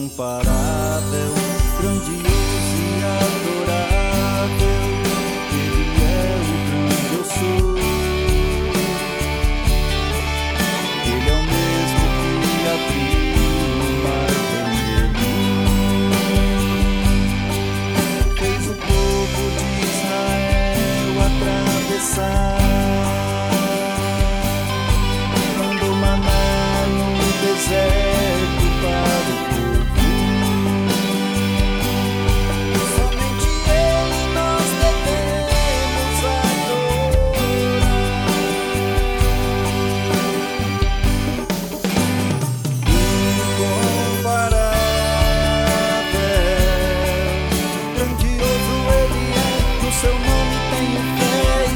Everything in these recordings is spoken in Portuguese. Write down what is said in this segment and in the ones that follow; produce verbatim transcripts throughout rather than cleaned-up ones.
incomparável, grandioso e adorável. Ele é o grande eu sou. Ele é o mesmo que abriu o mar vermelho, fez o povo de Israel atravessar. Deserto para o povo. Somente Ele nós devemos adorar. Incomparável, grandioso Ele é, no seu nome tenho fé e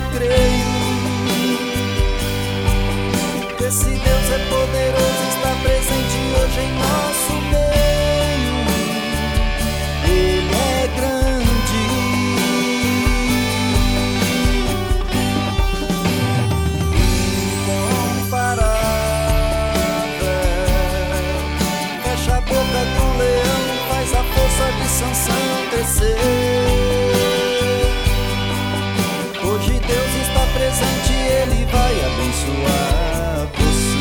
creio. Esse Deus é poderoso, está presente hoje em nosso meio. Ele é grande, incomparável. Fecha a boca do leão, faz a força de Sansão crescer. Hoje Deus está presente, Ele vai abençoar você.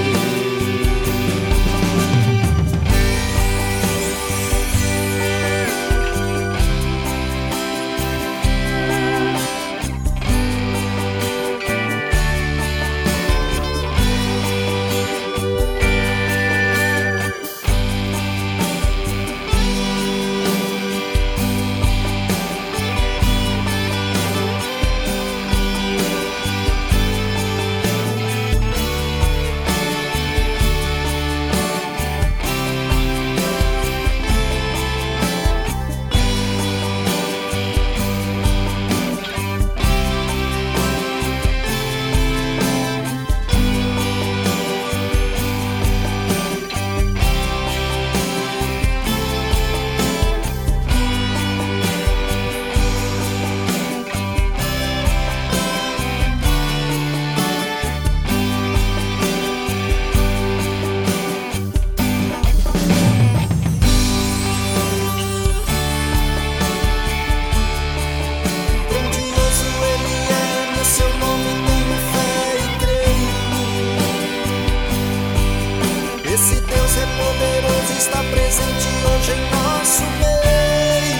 Esse Deus é poderoso, está presente hoje em nosso meio.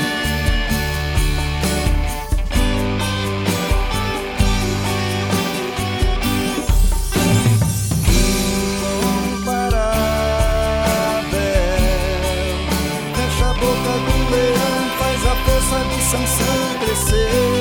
Incomparável, fecha a boca do leão, faz a força de Sansão crescer.